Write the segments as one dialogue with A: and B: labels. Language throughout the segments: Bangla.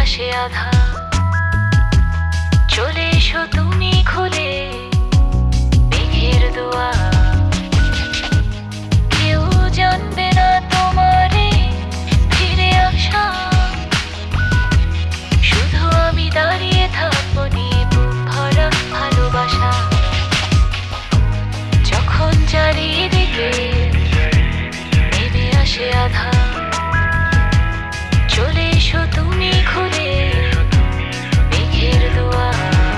A: আসে আধা, চলে এসো তুমি খুলে মেঘের দুয়ার। কেউ জানবে না তোমারে ফিরে আসা, শুধু আমি দাঁড়িয়ে থাকবো নিয়ে বুক ভরা ভালোবাসা। যখন চারিদিকে নেমে আসে আধা, চলে এসো তুমি খুলে মেঘের দুয়ার।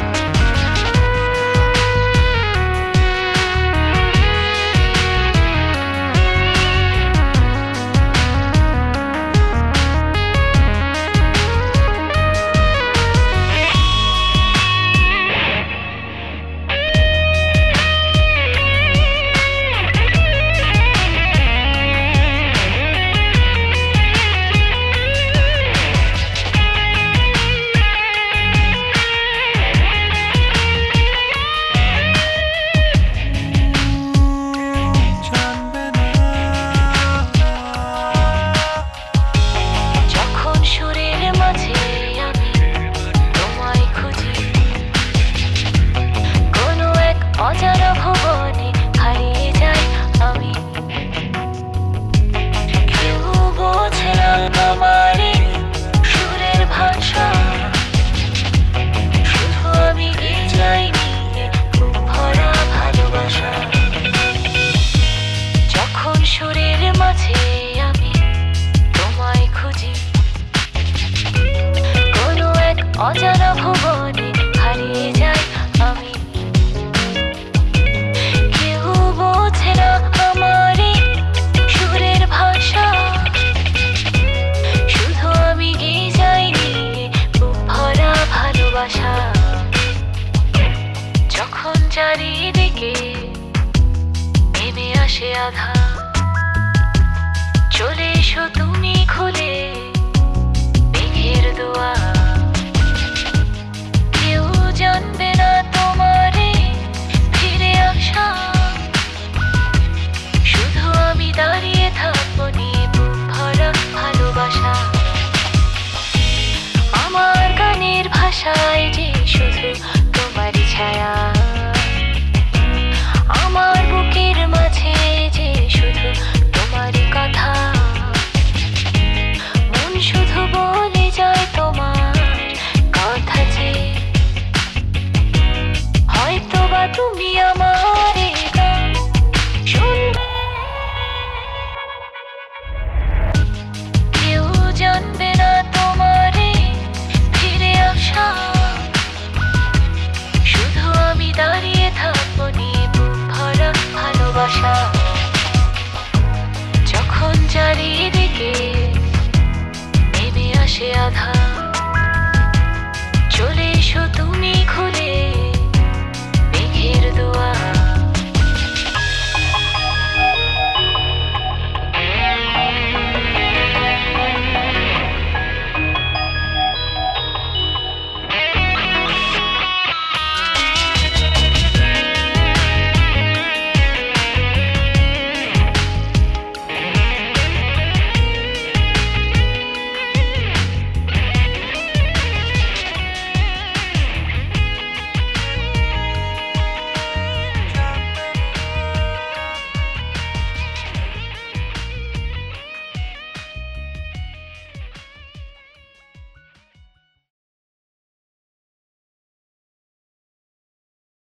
A: অজানা ভুবনে হারিয়ে যাই আমি, কেউ বোঝে না আমারে সুরের ভাষা, শুধু আমি গেয়ে যাই নিয়ে বুক ভরা ভালোবাসা। যখন সুরের মাঝে আমি তোমায় খুঁজি, কোনো এক অজানা ভুবনে হারিয়ে যাই আমি, যখন চারিদিকে নেমে আসে আধা, চলে এসো তুমি খুলে